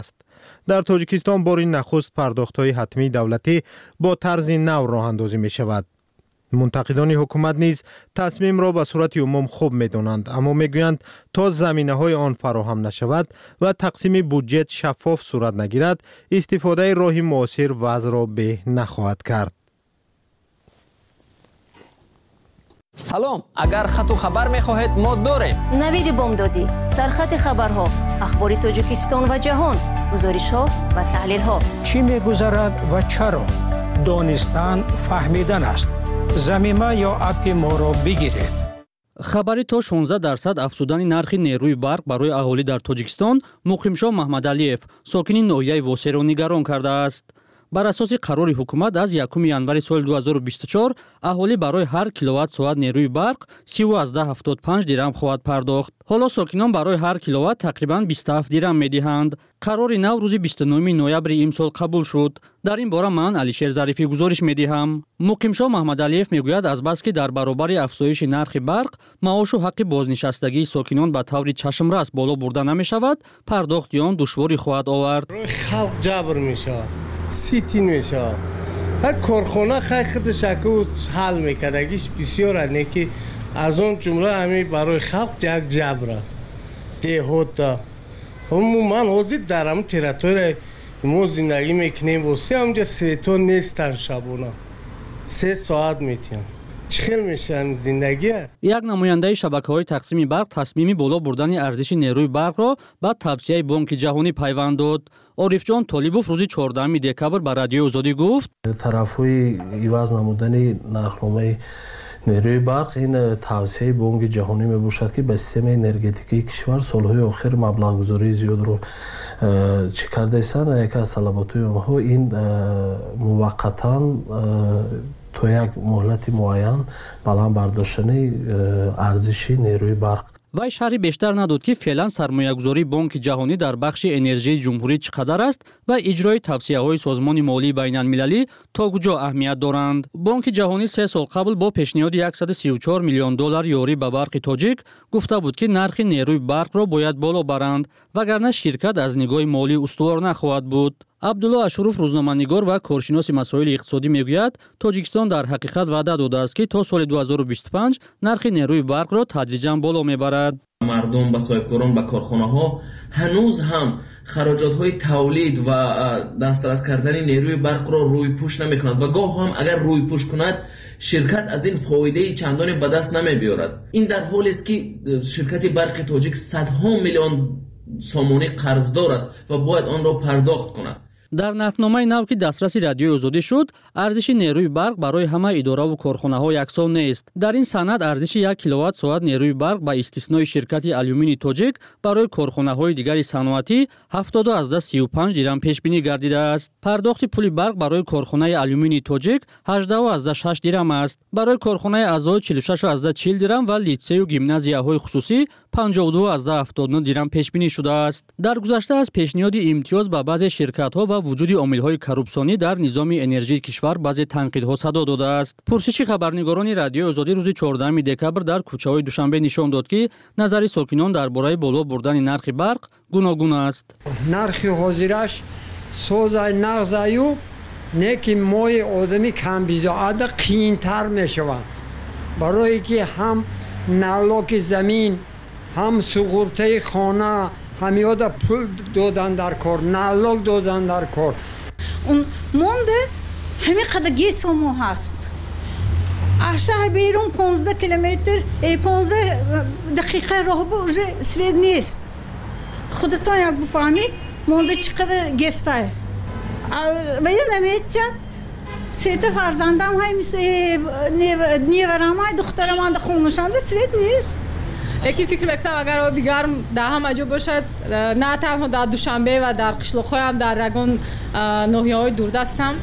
در تاجیکستان بار نخست پرداخت‌های حتمی دولتی با طرز نو راه اندازی می شود. منتقدان حکومت نیز تصمیم را به صورت عموم خوب می‌دانند، اما میگویند تا زمینه‌های آن فراهم نشود و تقسیم بودجه شفاف صورت نگیرد، استفاده راه معاصر وضع را به نخواهد کرد. سلام، اگر خط و خبر می‌خواهید ما داریم. نوید بامدادی، سرخط خبرها، اخبار تاجیکستان و جهان، گزارش‌ها و تحلیل‌ها. چی می‌گذرد و چرا؟ دانستن فهمیدن است. زمینه یا اپ ما را بگیرید. خبری تا 16% افزودن نرخ نیروی برق برای اهالی در تاجیکستان مقیمشاه محمدعلیев ساکنی ناحیه واسه را نگران کرده است. بر اساس قرار حکومت از 1 январи سال 2024 اهالی برای هر کیلووات ساعت نیروی برق 13.75 درهم خواهد پرداخت. حالا ساکنان برای هر کیلووات تقریباً 27 درهم می‌دهند. قرار نو روز 29 نوامبر امسال قبول شد. در این باره من علیشیر ظریفی گزارش می‌دهم. مقیمشاه محمدعلیев میگوید از بس که در برابر افزایش نرخ برق معاش و حق بازنشستگی ساکنان به طور چشمرس بالا برده نمی‌شود، پرداخت آن دشواری خواهد آورد. خلق جبر میشه. سیتین میشه. هر کارخانه خودش اکو حل میکردگیش بسیار انکی از اون جمله همی برای خلق یک جبر است. دهوتا. من حاضر درم تریتوری ما زندگی میکنیم واسه همجا سویتون نیستن شبونه. 3 ساعت میتیم. چخیل میشه زندگی است. یک نماینده شبکه‌های تقسیم برق تصمیمی بالا بردن ارزش نیروی برق را با توصیه بانک جهانی پیوند داد. عارفجان طالبوف روز 14 دکبر به رادیو آزادی گفت طرف‌های عوض نمودن نرخنامه نیروی برق این توصیه بانک جهانی میباشد که به سیستم انرژتیکی کشور سالهای آخر مبلغ گذاری زیاد رو چی کرده ایستند و یکی از طلبات‌های آنها این موقتاً تو یک مهلت معین بلند برداشتن ارزش نیروی برق. وی شرحی بیشتر نداد که فعلا سرمایه‌گذاری بانک جهانی در بخش انرژی جمهوری چقدر است و اجرای توصیه‌های سازمان مالی بین‌المللی تا کجا اهمیت دارند. بانک جهانی 3 سال قبل با پیشنهاد 134 میلیون دلار یاری به برق تاجیک گفته بود که نرخ نیروی برق را باید بالا برند وگرنه شرکت از نگاه مالی استوار نخواهد بود. عبدالله اشروف روزنامه‌نگار و کارشناس مسائل اقتصادی میگوید تاجیکستان در حقیقت وعده داده است که تا سال 2025 نرخ نیروی برق را تدریجاً بالا میبرد. مردم با صاحبکاران با کارخانه‌ها هنوز هم خراجات‌های تولید و دسترس کردن نیروی برق را روی پوش نمی‌کنند و گاه هم اگر روی پوش کند شرکت از این فایده چندانی به دست نمی‌بیارد. این در حالی است که شرکت برق تاجیک صدها میلیون سامانه قرضدار است و باید آن را پرداخت کند. در نقدنامه نو که دسترس رادیو آزادی شد، ارزش نیروی برق برای همه اداره و کارخانه‌ها یکسان نیست. در این سند ارزش 1 کیلووات ساعت نیروی برق با استثنای شرکت آلومینی تاجیک برای کارخانه‌های دیگر صنعتی 70.35 درهم پیش بینی گردیده است. پرداخت پول برق برای کارخانه آلومینی تاجیک 18.6 درهم است. برای کارخانه اعضای 46.40 درهم و لیسه و گیمنازیاهای خصوصی 52.79 درهم پیش بینی شده است. در گذشته از پیشنهاد امتیاز به بعضی شرکت‌ها و وجود عامل‌های کروپسیونی در نظام انرژی کشور بعضی تنقیدها صدا داده است. پرسش خبرنگاران رادیو آزادی روز 14 دکبر در کوچه‌های دوشنبه نشان داد که نظر ساکنان درباره بالا بردن نرخ برق گوناگون است. نرخ حاضرش سوزای نغزایو نکی مای آدمی کم بیزاده قیمتر میشوند برای که هم نالاک زمین هم سقورته خانه هم یاد پول دادن در کار نالاک دادن در کار اون مونده همین قدر گیسمو هست اشاره بیرون 15 کیلومتر 15 دقیقه راه بوجه سوید نیست خودتان یک بفهمید مونده چقدر گفته و یه نمیتید سه فرزندم های نیورم های دخترم های خونشانده سوید نیست. یکی فکر میکنم اگر آبی گرم در همه جا باشد نه تنها در دوشنبه و در قشلاق‌های هم در رگان ناحیه‌های دوردست هم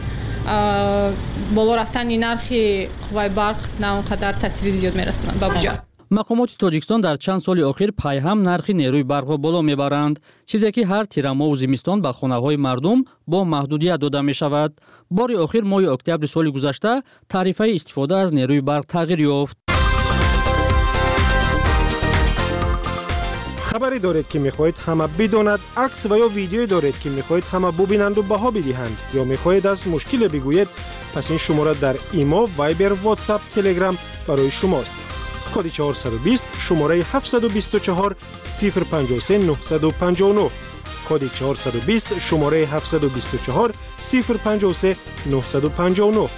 بالا رفتن این نرخ قوای برق نه اونقدر تاثیر زیاد میرسونند به بودجه. مقامات تاجیکستان در چند سال اخیر پیهم نرخ نیروی برق را بالا میبرند، چیزی که هر تیرماه و زمستان به خانه‌های مردم با محدودیت داده می شود. بار اخیر ماه اکتبر سال گذشته تعرفه استفاده از نیروی برق تغییر یافت. خبری دارید که میخواهید همه بداند، عکس و یا ویدیویی دارید که میخواهید همه ببینند و بها بدهند یا میخواهید از مشکل بگویید، پس این شماره در ایما، وایبر، واتساپ، تلگرام برای شماست. کد 420 شماره 724 053 959. کد 420 شماره 724 053 959.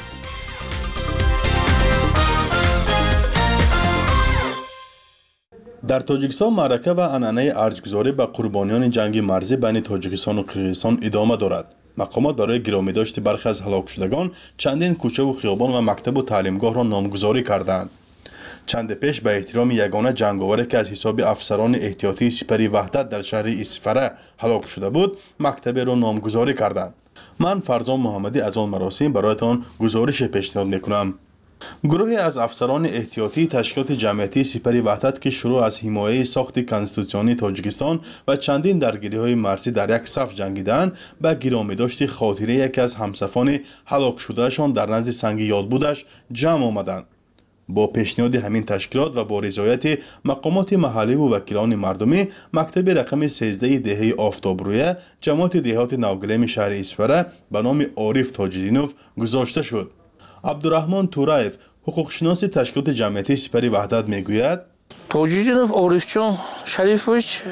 در تاجیکستان معرکه و عنعنه ارزگذاری به قربانیان جنگ مرزی بین تاجیکستان و قرقیزستان ادامه دارد. مقامات برای گرامی داشت برخی از هلاک شدگان چندین کوچه و خیابان و مکتب و تعلیمگاه را نامگذاری کردند. چند پیش به احترام یگانه جنگاوری که از حساب افسران احتیاطی سپری وحدت در شهر اسفره هلاک شده بود، مکتب را نامگذاری کردند. من فرزان محمدی از آن مراسم برایتان گزارش پیشنهاد میکنم. گروهی از افسران احتیاطی تشکیلات جمعیتی سپری وحدت که شروع از حمایه ساخت کنستیتوسیونی تاجیکستان و چندین درگیری‌های مرزی در یک صف جنگیدند، به گرامی داشت خاطره یکی از همسفران هلاک شدهشان در نزد سنگ یادبودش جمع آمدند. با پیشنهاد همین تشکیلات و با رضایت مقامات محلی و وکیلان مردمی، مکتب رقم 13 دهه آفتابرویه جماعت دهات نوگلیم شهر اسفره به نام عارف تاجدینوف گذاشته شد. عبدالرحمن تورایف، حقوقشناس تشکیلات جمعیتی سپری وحدت میگوید: تاجدینوف عارفجان شریفویچ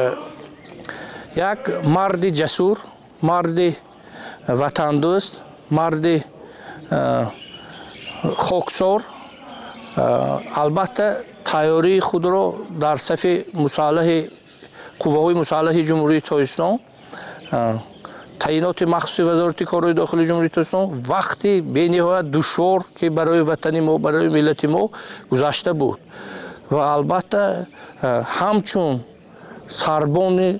یک مرد جسور، مرد وطن دوست، مرد خاکسار، البته تیاری خود را در صف مسلح قوه‌های مسلح جمهوری تاجیکستان، تعیینات مخصوص وزارت کارهای داخلی جمهوری تاجیکستان وقتی بی‌نهایت دشوار که برای وطن ما، برای ملت ما گذشته بود و البته همچون سربان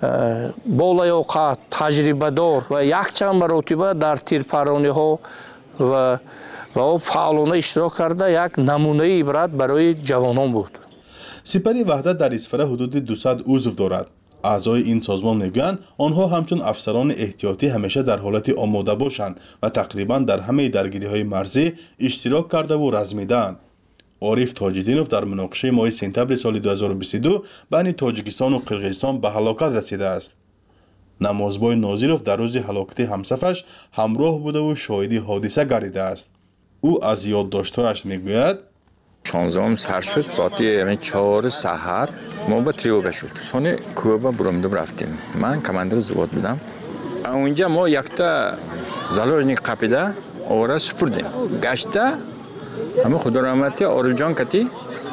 بالایاقت، تجربه دار و یک چند مراتبه در تیرپرانی ها و فعالانه اشتراک کرده یک نمونه عبرت برای جوانان بود. سپری وحدت در اسفره حدود 200 عضو دارد. اعضای این سازمان میگویند آنها همچون افسران احتیاطی همیشه در حالت آماده باشند و تقریبا در همه درگیری‌های مرزی اشتراک کرده و رزمیدند. عارف تاجدینوف در مناقشه ماه سپتامبر سال 2022 بین تاجیکستان و قرقیزستان به هلاکت رسیده است. نمازبای ناظیروف در روز هلاکت همسفرش همراه بوده و شاهد حادثه گردیده است. او از یادداشت‌هایش میگوید: 16 سر شد، ساعت 4 سحر ما به تریوگا شد. سونی کوبا برامدم رفتیم. من کماندر زواد بودم. اونجا ما یکتا زالوژنیک قپیده آوره سپردیم. گشته همه خدا رحمتی آرجان کتی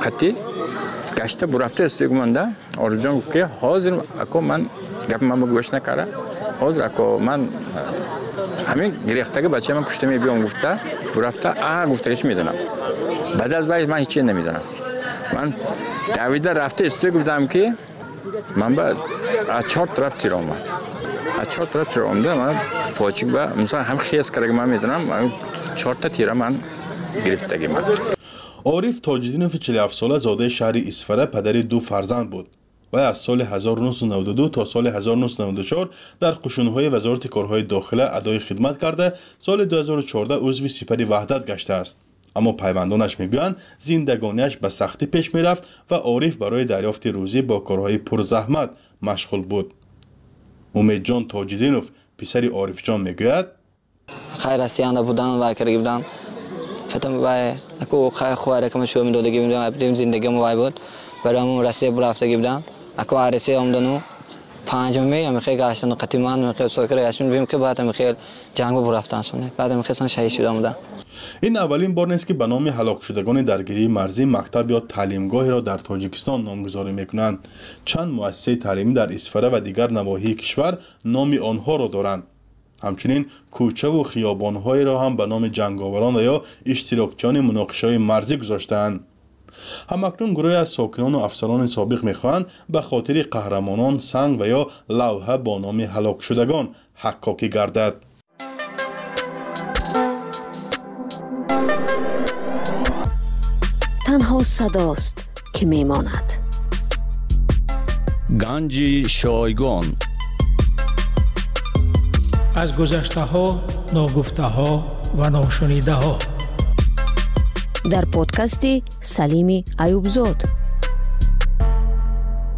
گشته برفته استگمانده آرجان که حاضر اکو من گپ من گوش نکره، حاضر اکو من همین گریختگی بچه من کشته بیام گفته برفته گفتهش میدونم. بعد از بعد من هیچی نمیدونم. من دویده رفته استوی گفتم که من بعد از 4 طرف تیر آمد. از 4 طرف تیر آمده من پاچیک با مثلا هم خیس کرده من میدونم من 4 تا تیر من گرفتگی من. عارف تاجدینوف 47 ساله زاده شهر اسفره پدر 2 فرزند بود و از سال 1992 تا سال 1994 در قشون‌های وزارت کارهای داخله ادای خدمت کرده. سال 2014 عضو سپری وحدت گشته است. اما پیوندانش میگویند زندگانیش به سختی پیش میرفت و عارف برای دریافت روزی با کارهای پرزحمت مشغول بود. امیدجان تاجدینوف پسر عارف جان میگوید: خیر رسیانده بودن و کرده بودن فتم وای اكو خواره كما شو من دودگی بودم ابدیم زندگی مو وای بود برام رسیه برافته بودم اكو عرسی آمدنو پنجمی هم خیلی گاشتن قطیمان خیلی سوکر گاشتن بیم که بعد هم خیلی جنگ برفتن سونه بعد هم خیلی شهید شدم بودم. این اولین بار نیست که به نام هلاک شدگان درگیری مرزی مکتب یا تعلیمگاهی را در تاجیکستان نامگذاری میکنند. چند مؤسسه تعلیمی در اسفره و دیگر نواحی کشور نام آنها را دارند. همچنین کوچه و خیابان‌های را هم به نام جنگاوران یا اشتراکچیان مناقشه‌های مرزی گذاشتند. همکنون گروهی از ساکنان و افسران سابق می‌خواهند به خاطر قهرمانان سنگ و یا لوحه با نام هلاک شدگان حکاکی گردد. تنها صداست که میماند. گنج شایگان از گذشته ها، ناگفته ها و ناشنیده ها در پادکست سلیم ایوبزاد.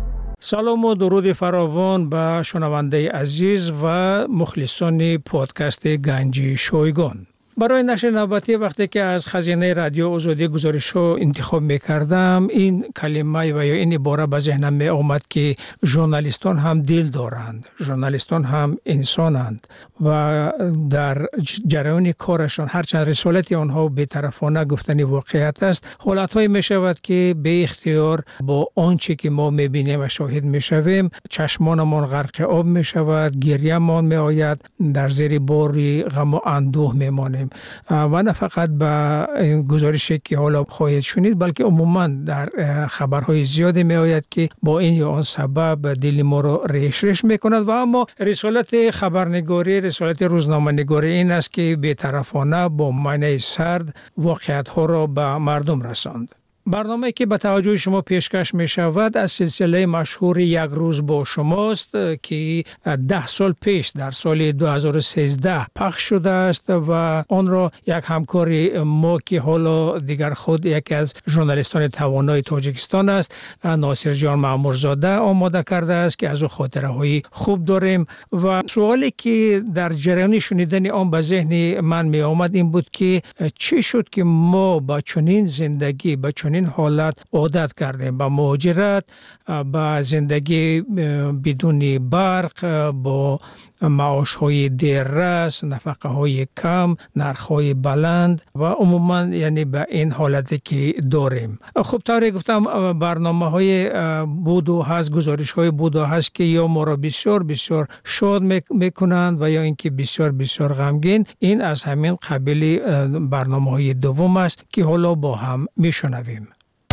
سلام و درود فراوان به شنونده عزیز و مخلصان پادکست گنج شایگان. برای نشر نوبتی وقتی که از خزینه رادیو آزادی گزارش ها انتخاب میکردم، این کلمه و یا این عباره به ذهنم می آمد که ژورنالیستان هم دل دارند، ژورنالیستان هم انسانند و در جریان کارشان هرچند رسالت آنها بی‌طرفانه گفتن واقعیت است، حالت‌هایی میشود که به اختیار با آنچه که ما میبینیم و شاهد میشویم چشمانمان غرق آب میشود، گریه‌مان میآید، در زیر باری غم و اندوه میمانیم و نه فقط به گزارشی که حالا خواهید شنید بلکه عموما در خبرهای زیادی می آید که با این یا آن سبب دل ما را ریش می کند و اما رسالت خبرنگاری، رسالت روزنامه نگاری این است که بی‌طرفانه با معنی سرد واقعیت ها را به مردم رساند. برنامه‌ای که به توجه شما پیشکش می شود از سلسله مشهور یک روز با شماست که 10 سال پیش در سال 2013 پخش شده است و آن را یک همکار ما که حالا دیگر خود یکی از ژورنالیستان توانای تاجیکستان است، ناصر جان مامورزاده آماده کرده است که از او خاطره‌های خوب داریم و سوالی که در جریان شنیدن آن به ذهن من می آمد این بود که چی شد که ما با چنین زندگی با چنین حالت عادت کردیم، با مهاجرت، با زندگی بدون برق، با معاش های دیررس، نفقه های کم، نرخ های بلند و عموما یعنی به این حالتی که داریم. خب طوری گفتم برنامه های بود و هست، گزارش های بود و هست که یا ما را بسیار بسیار شاد میکنند و یا اینکه بسیار بسیار غمگین. این از همین قبیل برنامه های دوم است که حالا با هم میشنویم.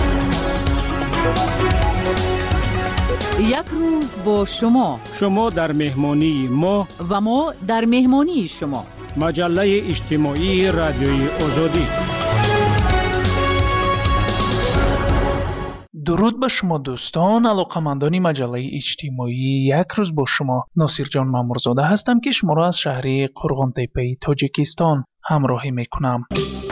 یک روز با شما در مهمانی ما و ما در مهمانی شما. مجله اجتماعی رادیوی آزادی. درود به شما دوستان، علاقمندان مجله اجتماعی یک روز با شما. ناصر جان مامورزاده هستم که شما را از شهر قرغان تپه تاجیکستان همراهی میکنم.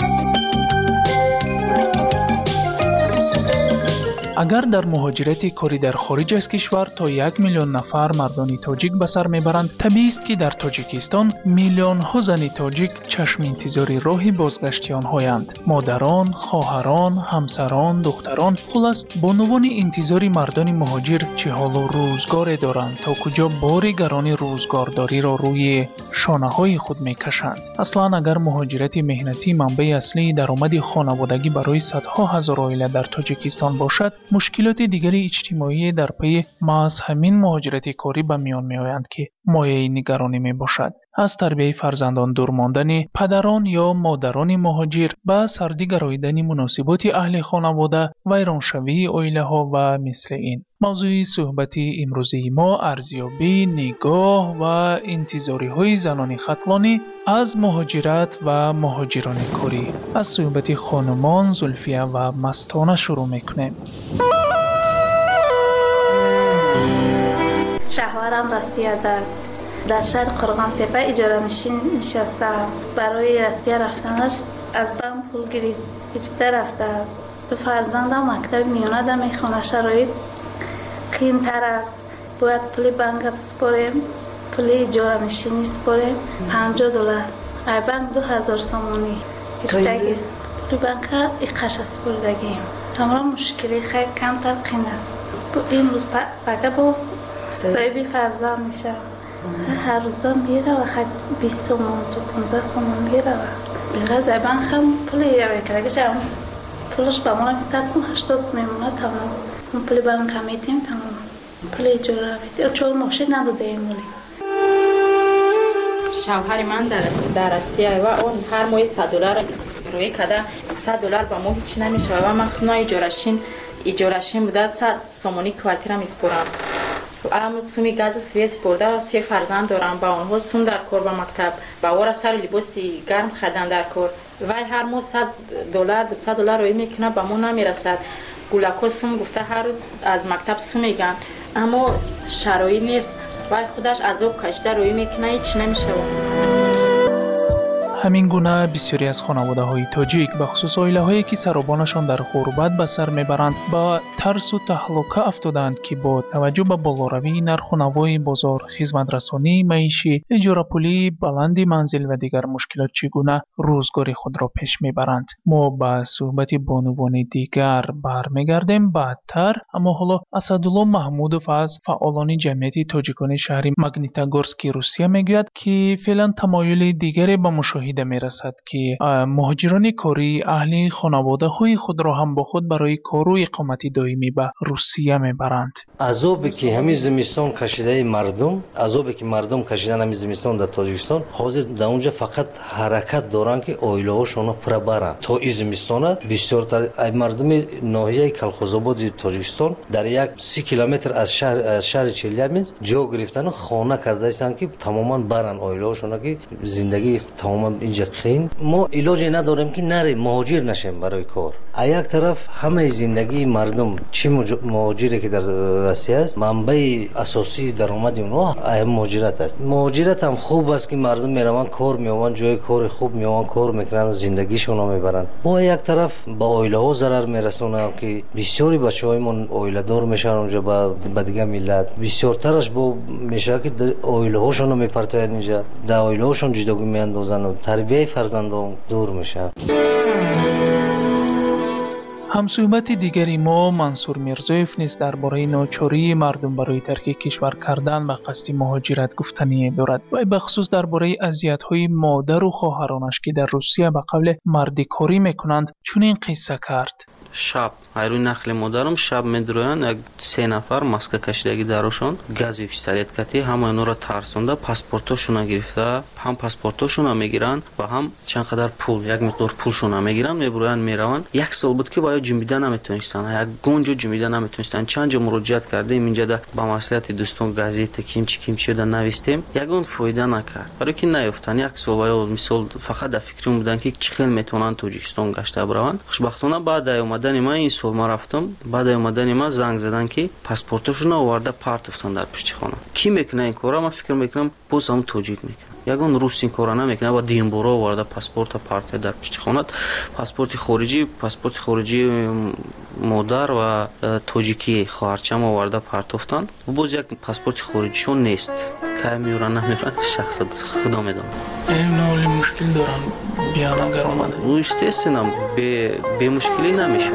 اگر در مهاجرت کاری در خارج از کشور تا 1 میلیون نفر مردان تاجیک به سر میبرند، طبیعی است که در تاجیکستان میلیون ها زن تاجیک چشم انتظار راه بازگشت آنهایند. مادران، خواهران، همسران، دختران، خلاص بانوان انتظار مردان مهاجر چه حال و روزگار دارند تا کجا بار گران روزگارداری را روی شانه های خود میکشند. اصلا اگر مهاجرت مهنتی منبع اصلی درآمد خانوادگی برای صدها هزار عائله در تاجیکستان باشد، مشکلات دیگر اجتماعی در پی محض همین مهاجرت کاری به میان می آیند که مایه نگرانی می باشد. از تربیت فرزندان دور ماندن پدران یا مادران مهاجر به سردی گراییدن مناسبات اهل خانواده، ویرانشوی عائله ها و مثل این. موضوع صحبت امروزی ما ارزیابی نگاه و انتظاری های زنان ختلانی از مهاجرت و مهاجران کاری از صحبت خانمان زلفیه و مستانه شروع میکنیم. شهوارم رسیه در شهر قرغان تپه اجاره نشین نشستم. برای رسیه رفتنش از بم پول گرفته رفته. دو فرزندم مکتب میانه در میخونه. شرایط قین تر است. باید پول بانک بسپاریم، پول اجاره نشینی سپاریم. $50 ای بانک 2000 سامانی گرفتگی. پول بانک ایقش سپردگیم. تمام مشکلی خیلی کمتر قین است. این روز بگه با صاحبی فرزند میشه. هر روزا میره و خیلی 20 سومون تو 15 سومون میره و بلغه زیبان خم پولی روی کرده هم پولش با مولا 100 سوم 80 سوم میمونه تمام. اون پولی با اون کمیتیم تمام. پولی جورا بیدیم چون مخشید ندوده این مولی. شوهر من در اسیه و اون هر ماه $100 روی کده. $100 با ماه هیچی نمیشه و من خونه ایجارشین بوده 100 سومونی کوارتیرم اسپورم. اما سومی گاز سویت سپرده و 3 فرزند دارم. با اونها سوم در کار با مکتب با وارا سر لباسی گرم خریدن در کار و هر ماه $100 $200 روی میکنه با ما نمیرسد. گولکو سوم گفته هر روز از مکتب سوم میگن اما شرایط نیست و خودش از او کشته روی میکنه هیچ نمیشه. همین گونه بسیاری از خانواده‌های تاجیک به خصوص عائله‌هایی که سربانشان در غربت به سر میبرند با ترس و تهلکه افتادند که با توجه به بالاروی نرخ و نوای بازار، خدمت رسانی معیشی، اجاره پولی، بلند منزل و دیگر مشکلات چگونه روزگار خود را پیش میبرند. ما به صحبت بانوان دیگر برمیگردیم بعدتر، اما حالا اسدالله محمودوف از فعالان جمعیت تاجیکان شهر ماگنیتogorsk روسیه میگوید که فعلا تمایل دیگری به مشاهده میرسد که مهاجران کاری اهل خانواده های خود را هم با خود برای کار و اقامت دائمی به روسیه میبرند. عذابی که همین زمستان کشیده مردم، عذابی که مردم کشیدن همین زمستان در تاجیکستان، حاضر در اونجا فقط حرکت دارن که عائله‌هاشون پر برن. تا این زمستان بسیار تر مردم ناحیه کلخوزآباد تاجیکستان در یک 30 کیلومتر از شهر چلیابینسک جا گرفتن و خانه کرده هستند که تماما برن عائله‌هاشون که زندگی تماما اینجا خین. ما علاجی نداریم که نریم مهاجر نشیم برای کار. یک طرف همه زندگی مردم چه مهاجری که در روسیه است، منبع اساسی درآمد اونها مهاجرت است. مهاجرت هم خوب است که مردم میروند کار میآورند، جای کار خوب میآورند، کار میکنن و زندگیشون رو میبرند. ما یک طرف با عائله ها ضرر میرسونند که بسیاری بچه‌هایمون عائله دار میشن اونجا با دیگه ملت. بسیارترش با میشه که عائله هاشون رو میپرتوین اینجا، در عائله هاشون جداگی میاندازن و تربیت فرزندان دور میشن. همصحبت دیگری ما منصور میرزایف نیز درباره ناچاری مردم برای ترک کشور کردن و قصد مهاجرت گفتنی دارد و به خصوص درباره اذیت‌های مادر و خواهرانش که در روسیه به قبل مردی کاری میکنند چنین قصه کرد. شب روی نقل مادرم شب میدروین یک 3 نفر ماسک کشیدگی درشون گاز و پیستولت کتی همه اینا را ترسونده، پاسپورتاشون گرفته، هم پاسپورتاشون میگیرن و هم چند قدر پول، یک مقدار پولشون میگیرن، میبرن میرون. یک سال بود که باید جنبیده نمیتونستن، یک گنجو جنبیده نمیتونستن. چند جا مراجعت کردیم اینجا ده با مسئولیت دوستان گازیت کیم شده نوشتیم، یگون فایده نکرد. برای که نیافتن یک سال یا مثال فقط در فکرم بودن که چه خیلی میتونن تاجیکستان گشته برون. خوشبختانه بعد اومدن ما این سال ما رفتم، بعد اومدن ما زنگ زدن که پاسپورتاشون آورده پارت افتن در پشت خانه. کی میکنه این کارا؟ من فکر میکنم باز هم تاجیک میکنه. یگان روس این کارا نمیکنه، با دیمبورا آورده پاسپورت پارت در پشت خانه. پاسپورت خارجی مادر و تاجیکی خواهرچم آورده پارت افتن و باز یک پاسپورت خارجیشون نیست. که میورن نمیورن شخص خدا میدونه. این نوعی مشکل دارن بیان اگر اومده. او استثنام به مشکلی نمیشه.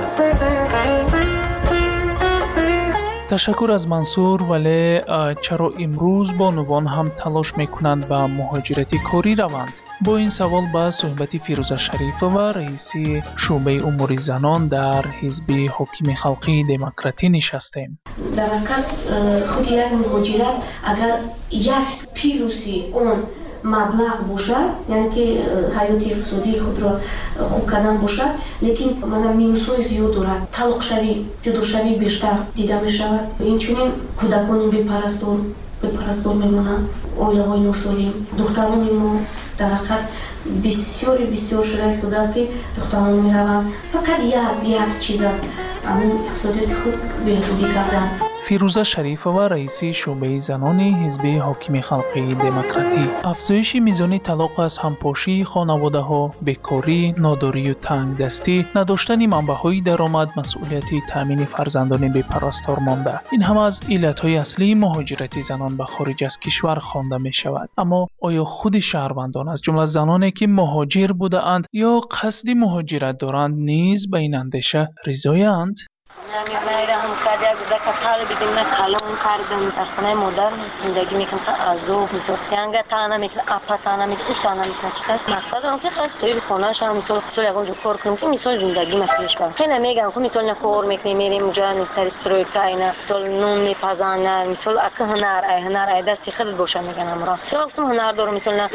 تشکر از منصور. ولی چرا امروز بانوان هم تلاش میکنند به مهاجرت کاری روند؟ با این سوال به صحبت فیروزه شریفه و رئیس شعبه امور زنان در حزب حاکم خلقی دموکراتی نشستیم. در حقیقت خود یک مهاجرت اگر یک پیروسی اون مبلغ باشد، یعنی که حیات اقتصادی خود را خوب کردن باشد، لیکن مینوس‌های زیاد دارد. طلاق شوی، جدا شوی بیشتر دیده می شود. این چنین کودکان بی‌پرستار میمونند، عائله‌های ناسالم، دختران ما در حقیقت بسیار شده شده است که دختران میروند فقط یک چیز است، همون اقتصادیات خود بهبودی کردن. فیروزه شریفه و رئیس شعبه زنان حزب حاکم خلقی دموکراتی. افزایش میزان طلاق از همپاشی خانواده‌ها، بیکاری، ناداری و تنگ دستی، نداشتن منبع‌های درآمد، مسئولیت تامین فرزندان بی‌پرستار مانده، این هم از علت‌های اصلی مهاجرت زنان به خارج از کشور خوانده می‌شود. اما آیا خود شهروندان از جمله زنانی که مهاجر بوده‌اند یا قصد مهاجرت دارند نیز به این اندیشه رضایند؟ میرم کاری از دکتر حال بدیم نه کلام کردم در خانه مادر زندگی میکنم عذاب میشه یعنی تانا میکنم اپا تانا میکنم تانا میکنم چطور مقصد اون که خاص توی خونه شام مثلا خود اگه کار کنم که مثلا زندگی مسئولیش کنم خیلی میگم که مثلا کار میکنیم میریم اونجا مثلا استرویکا اینا مثلا نون میپزانن مثلا اگه هنر دستی خیلی باشه میگن امرا مثلا هنر دارم مثلا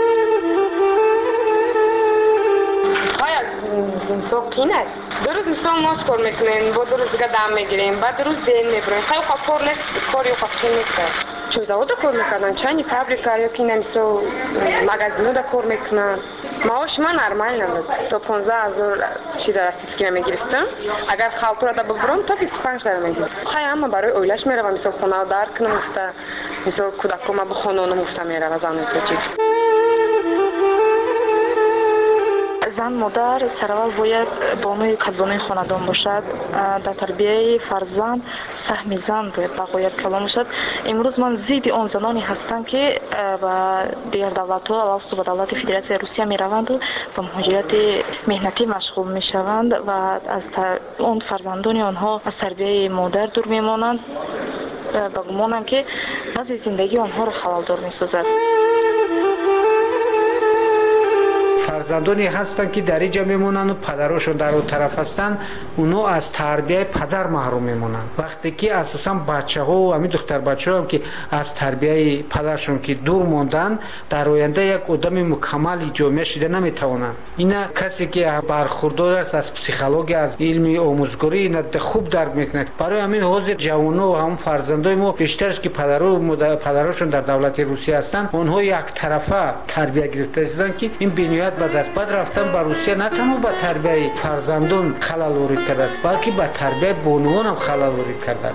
تو قینه دو روز مثلا ماچ کار میکنیم با 2 روز دیگه دم میگیریم بعد 2 روز دین میبریم خیلی خوب کار نیست کاری خوب نیست چون زاویه کار میکنن چنین فابریکا یا کی نمیشه مغازه دا کار میکنن معاش من نرمال نبود تو 15000 چی در اسکی میگرفتم اگر خالطور دا ببرم تا 25000 میگیرم خیلی اما برای اولاش میرم مثلا خونه دار کنم مثلا کودکم به خانوم مفت میرم از آن تو زن مادر سرول باید بانوی کدبانوی خاندان باشد. در تربیه فرزند سهم زن باید بقایت کلام باشد. امروز من ضد آن زنانی هستم که با دیگر دولت‌ها علاوه بر دولت فدراسیون روسیه میروند و به مهاجرت مهنتی مشغول میشوند و از اون فرزندان آنها از تربیه مادر دور میمانند. با گمانم که بعضی زندگی آنها را خلال‌دار می‌سازد. فرزندانی هستند که در اینجا میمونند و پدرشون در اون طرف هستند، اونها از تربیه پدر محروم میمونند. وقتی که اساسا بچه‌ها و همین دختر بچه‌ها هم که از تربیه پدرشون که دور موندن، در آینده یک آدم مکمل جامعه شده نمیتوانند. اینا کسی که برخوردار است از پسیخولوژی، از علم آموزگاری، اینا خوب درک میکنه. برای همین حاضر جوان‌ها و هم فرزندای ما بیشترش که پدرشون در دولت روسیه هستند، اونها یک طرفه تربیه گرفته شدن که این بنیاد به دست بعد رفتن به روسیه نه تنها به تربیه فرزندان خلل وارد کرده، بلکه به تربیه بانوان هم خلل وارد کرده.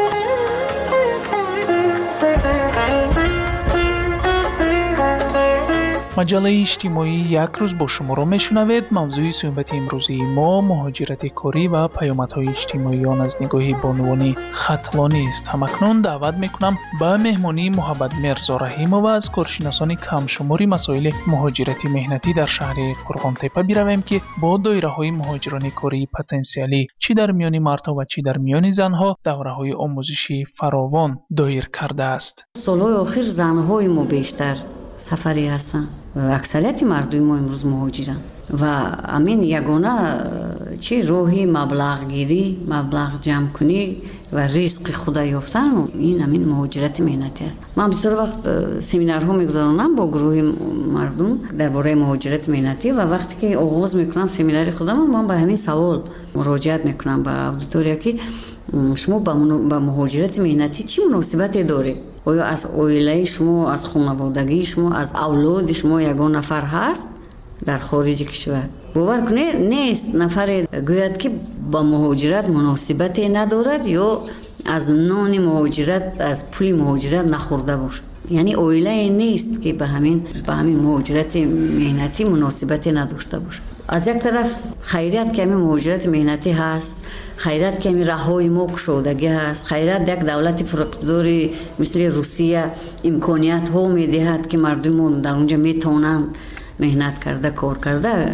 مجله اجتماعی یک روز با شما را میشنوید. موضوع صحبت امروزی ما مهاجرت کاری و پیامدهای اجتماعی آن از نگاه بانوان ختلانی است. همکنون دعوت میکنم به مهمانی محبت مرزا رحیمووا از کارشناسان کمشماری مسائل مهاجرت مهنتی در شهر قرغانتپه برویم که با دایره های مهاجران کاری پتانسیلی چی در میان مردها و چی در میان زنها دوره های آموزشی فراوان دایر کرده است. سالهای آخر زنهای ما بیشتر سفری هستند. اکثریت مردم ما امروز مهاجرن و همین یگانه چی راهی مبلغ گیری، مبلغ جمع کنی و رزق خدا یافتن، این همین مهاجرت مهنتی است. من بسیار وقت سمینارها میگذارم با گروه مردم درباره مهاجرت مهنتی و وقتی که آغاز میکنم سمینار خودم، من به همین سوال مراجعت میکنم به اودیتوریا که شما با مهاجرت مهنتی چی مناسبتی داره؟ آیا از عائله شما، از خانوادگی شما، از اولاد شما یگان نفر هست در خارج کشور؟ باور کنید نیست نفر گوید که با مهاجرت مناسبتی ندارد یا از نان مهاجرت، از پول مهاجرت نخورده باشه. یعنی عائله نیست که به همین مهاجرت مهنتی مناسبتی نداشته باشه. از یک طرف خیریت که همین مهاجرت مهنتی هست، خیریت که همین راههای ما گشودگی هست، خیریت یک دولت پراقتداری مثل روسیه امکانیت ها میدهد که مردم در اونجا میتونند مهنت کرده، کار کرده.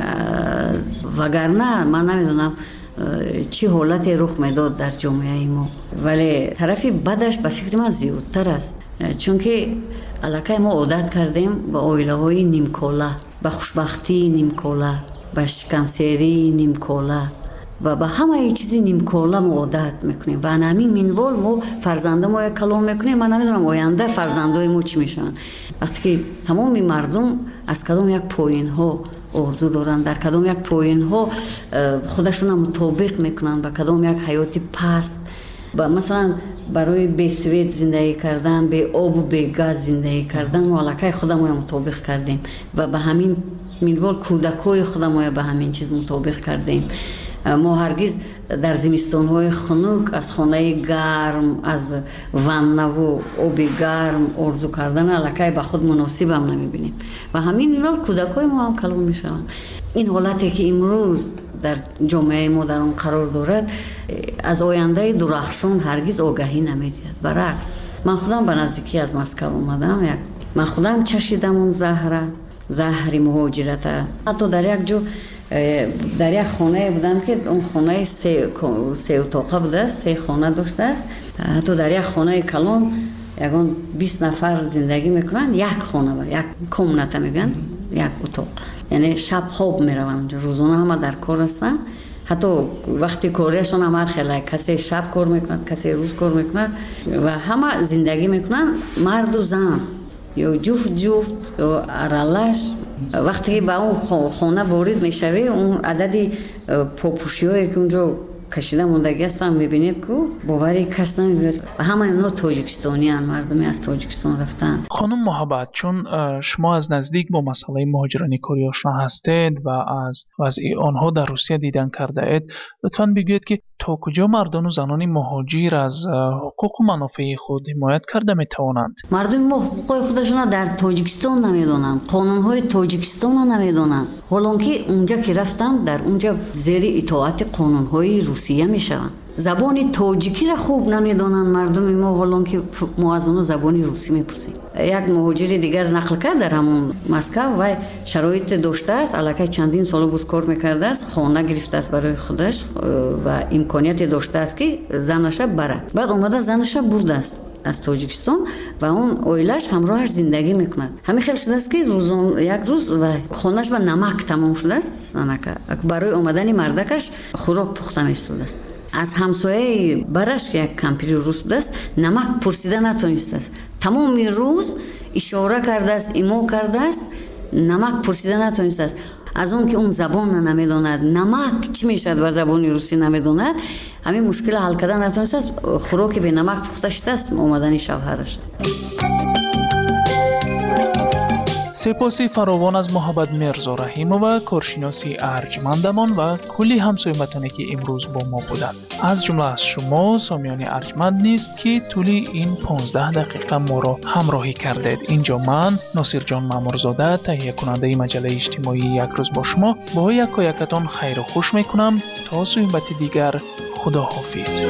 وگرنه من نمیدونم چی حالتی رخ میداد در جامعه ما. ولی طرفی بدش به فکر من زیادتر است، چون که علاقه ما عادت کردیم به عائله های نیمکاله، به خوشبختی نیمکاله، به شکنسیری نیمکاله و به همه چیزی نیمکاله ما عادت میکنیم و همین منوال ما فرزنده ما کلام میکنیم. من نمیدونم آینده فرزندای ما چی میشن وقتی که تمام مردم از کدام یک پایین ها آرزو دارن، در کدام یک پایین ها خودشون مطابق میکنن با کدام یک حیاتی پست، با مثلا برای به سویت زندگی کردن، به آب و به گاز زندگی کردن و علاقه خودم مطابق کردیم و به همین منوال کودکای خودم به همین چیز مطابق کردیم. ما هرگز در زمستان‌های خنک از خانه گرم، از وانه و آب گرم آرزو کردن علاقه به خود مناسب هم نمی‌بینیم و همین منوال کودکای ما هم کلام میشوند. این حالتی که امروز در جامعه ما در آن قرار دارد از آینده درخشان هرگز آگاهی نمی‌دهد. برعکس من خودم به نزدیکی از مسکو اومدم، من خودم چشیدم اون زهر مهاجرت. حتی در یک جو در یک خانه بودم که اون خانه سه اتاقه بوده، سه خانه داشته است. حتی در یک خانه کلان یکان 20 نفر زندگی میکنن، یک خانه یک کمنته میگن، یک اتاق. یعنی شب خواب میروند، روزانه همه در کار هستن. حتی وقتی کاریشون هم هر خیلی، کسی شب کار میکند، کسی روز کار میکند و همه زندگی میکنن، مرد و زن یا جفت یا ارالش. وقتی که به اون خانه وارد میشوی، اون عددی پاپوشی هایی که اونجا کشیده موندگی هستن. میبینید که باوری کس نمیبید. همه اینا تاجیکستانی هستند، مردمی از تاجیکستان رفتن. خانم محبت، چون شما از نزدیک با مسئله مهاجران کره آشنا هستید و از وضع آنها در روسیه دیدن کرده اید، لطفاً بگویید که تا کجا مردان و زنان مهاجر از حقوق و منافع خود حمایت کرده میتوانند؟ مردم ما حقوق خودشون در تاجیکستان نمیدونن، قانونهای تاجیکستان نمیدونن، حالانکه اونجا که رفتن در اونجا زیر اطاعت قانونهای روسیه میشن. زبان تاجیکی را خوب نمیدونن مردم ما، حالانکه ما از اونها زبان روسی میپرسیم. یک مهاجر دیگر نقل کرد در همون مسکو و شرایط داشته است، الکی چندین سال بود کار میکرده است، خانه گرفته است برای خودش و امکانیت داشته است که زنش بره. بعد اومده زنش برده است از تاجیکستان و اون اویلش همراهش زندگی میکند. همین خیلی شده است که یک روز و خانهش با نمک تمام شده است، برای اومدن مردکش خوراک پخته می‌استاد است. از همسایه برش یک کمپیر روس بوده است، نمک پرسیده نتونسته است. تمام روز اشاره کرده است، ایمو کرده است، نمک پرسیده نتونسته است. از اون که اون زبان نمیداند، نمک چی میشد و زبان روسی نمیداند، همین مشکل حل کردن نتونسته است. خوراک به نمک پخته شده است اومدن شوهرش. سپاسی فراوان از محبت مرزا رحیمова، کارشناسی ارجمندمان و کلی همسایه‌متانی که امروز با ما بودند. از جمله از شما سامیان ارجمند نیست که طولی این 15 دقیقه ما را همراهی کردید. اینجا من ناصر جان مامورزاده، تهیه کننده مجله اجتماعی یک روز با شما، با یکایکتان خیر و خوش میکنم. تا صحبت دیگر، خدا حافظ.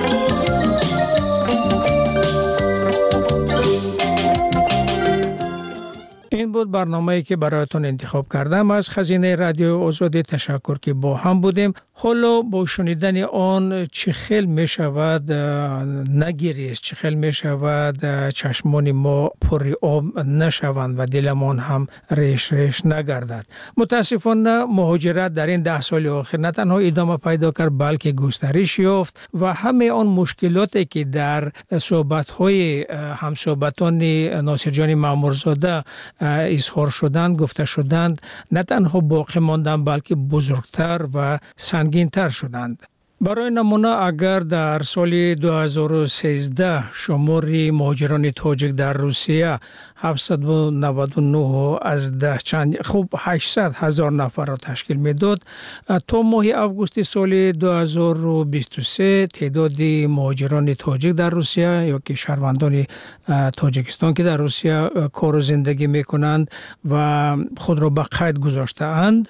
این بود برنامه‌ای که برایتون انتخاب کردم. از خزینه رادیو آزادی تشکر که با هم بودیم. حالا با شنیدن آن چه خیل می شود نگریست، چه خیل می شود چشمان ما پر آب نشوند و دلمان هم ریش نگردد. متاسفانه مهاجرت در این 10 سال آخر نه تنها ادامه پیدا کرد بلکه گسترش یافت و همه آن مشکلاتی که در صحبت‌های همصحبتان ناصر جان مامورزاده اظهار شدند، گفته شدند، نه تنها باقی ماندند بلکه بزرگتر و سنگین‌تر شدند. برای نمونه اگر در سال 2013 شمار مهاجران تاجیک در روسیه 799 از ده چند 800,000 نفر را تشکیل میداد، تا ماه آگوست سال 2023 تعداد مهاجران تاجیک در روسیه یا که شهروندان تاجیکستان که در روسیه کار و زندگی میکنند و خود را به قید گذاشته اند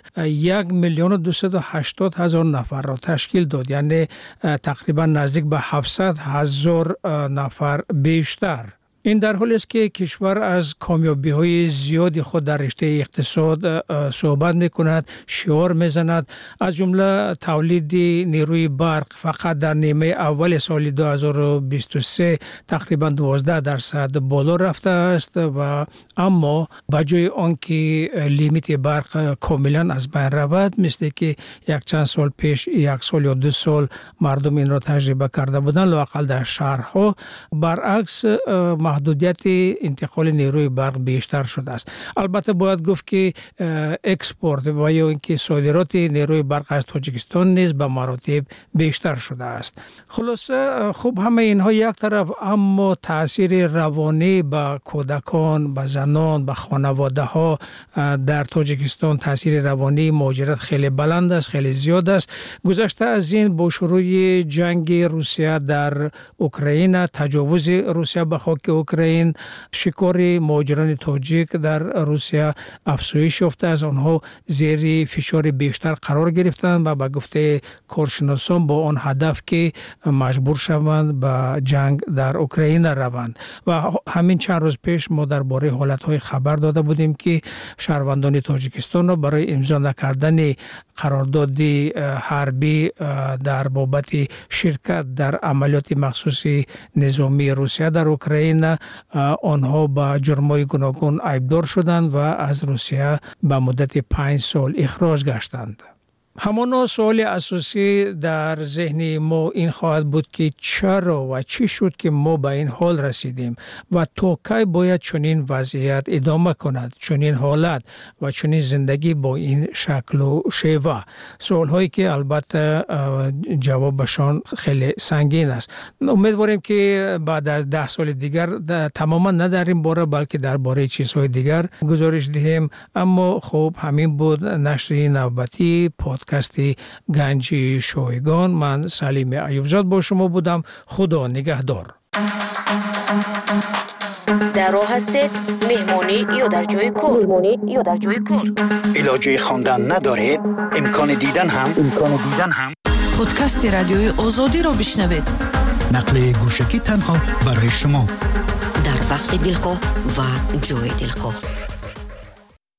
1,280,000 نفر را تشکیل داد، یعنی تقریبا نزدیک به 700,000 نفر بیشتر. این در حالی است که کشور از کامیابی‌های زیادی خود در رشته اقتصاد صحبت می‌کند، شعار می‌زند، از جمله تولید نیروی برق فقط در نیمه اول سال 2023 تقریبا 12% بالا رفته است و اما بجای آنکه لیمیت برق کاملا از بین رود، مثل که یک چند سال پیش 1 سال یا 2 سال مردم این را تجربه کرده بودند، لااقل در شهرها، برعکس محدودیت انتقال نیروی برق بیشتر شده است. البته باید گفت که اکسپورت و یا اینکه صادرات نیروی برق از تاجیکستان نیز به مراتب بیشتر شده است. خلاصه خب همه اینها یک طرف، اما تاثیر روانی به کودکان، به زنان، به خانواده ها در تاجیکستان، تاثیر روانی مهاجرت خیلی بلند است، خیلی زیاد است. گذشته از این با شروع جنگ روسیه در اوکراین، تجاوز روسیه به خاک اوکراین، شکار مهاجران تاجیک در روسیه افزایش یافته، از آنها زیر فشار بیشتر قرار گرفتند و به گفته کارشناسان با آن هدف که مجبور شوند به جنگ در اوکراین روند. و همین چند روز پیش ما درباره حالت‌های خبر داده بودیم که شهروندان تاجیکستان را برای امضا نکردن قرارداد حربی در بابت شرکت در عملیات مخصوص نظامی روسیه در اوکراین، آنها با جرم‌های گوناگون ایبدار شدند و از روسیه به مدت 5 سال اخراج گشتند. همانا سوال اساسی در ذهن ما این خواهد بود که چرا و چی شد که ما به این حال رسیدیم و تا کی باید چنین وضعیت ادامه کند، چنین حالت و چنین زندگی با این شکل و شیوه. سوال هایی که البته جوابشان خیلی سنگین است. امیدواریم که بعد از 10 سال دیگر تماما نه در این باره بلکه درباره چیزهای دیگر گزارش دهیم. اما خب همین بود نشر نوبتی پادکست گنج شایگان. من سلیم ایوبزاد با شما بودم. خدا نگهدار. در راه هستید مهمانی یا در جای کار؟ علاجه خواندن ندارید؟ امکان دیدن هم پادکست رادیوی آزادی را بشنوید. نقل گوشکی تنها برای شما در وقت دلخواه و جای دلخواه.